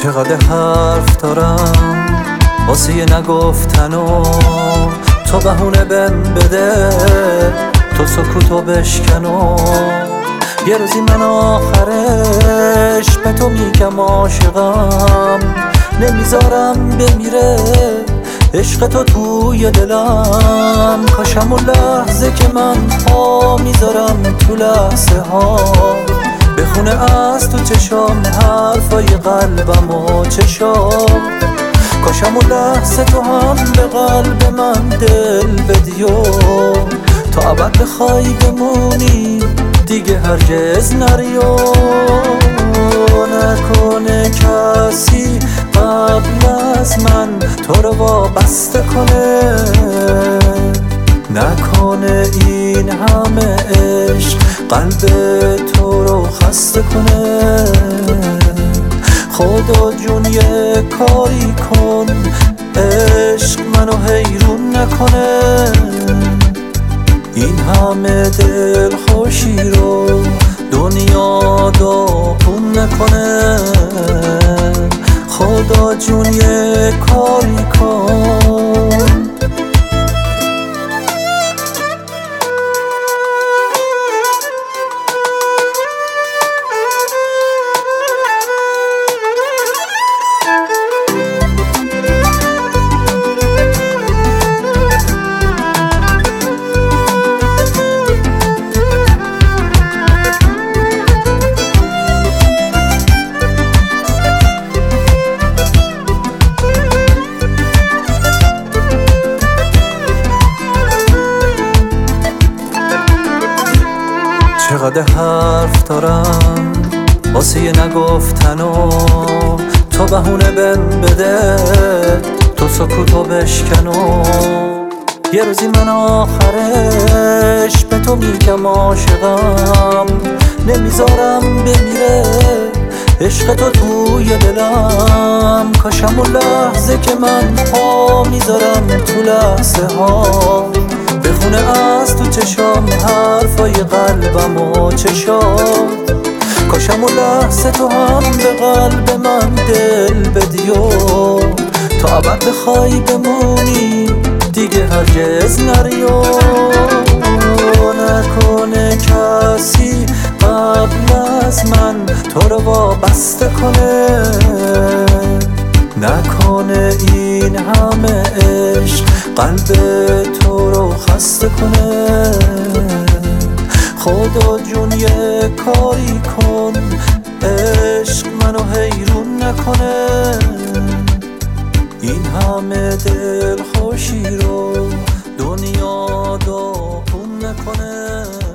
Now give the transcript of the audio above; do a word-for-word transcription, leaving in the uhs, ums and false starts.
چقدر حرف دارم واسه یه نگفتن و تو بهونه بهم بده، تو سکوتو بشکن و یه روزی من آخرش به تو میگم عاشقم، نمیذارم بمیره عشق تو توی دلم. کاشم اون لحظه که من پا میذارم تو لحظه ها بخونه از تو چشام حرفای قلبم و چشام. کاشم اون لحظه تو هم به قلب من دل بدی و تا ابد بخوای بمونی دیگه هرگز نری و نکنه کسی قبل از من تو رو وابسته کنه، نکنه این همه عشق قلب تو رو خسته کنه. خدا جون یه کاری کن عشق منو حیرون نکنه، این همه دل خوشی رو دنیا داغون نکنه. خدا جون یه کاری کن. چقدر حرف دارم واسه یه نگفتن و تو بهونه بهم بده، تو سکوتو بشکن و یه روزی من آخرش به تو میگم عاشقم، نمیذارم بمیره عشق تو توی دلم. کاشم اون لحظه که من پا میذارم تو لحظه ها بخونه از تو چشام حرفای قلبم و چشام. کاشم اون لحظه تو هم به قلب من دل بدی و تا ابد بخوای بمونی دیگه هرگز نری و نکنه کسی قبل از من تو رو وابسته کنه، نکنه این همه عشق قلب تو رو خسته کنه. خدا جون یه کاری کن عشق منو حیرون نکنه، این همه دل خوشی رو دنیا داغون نکنه.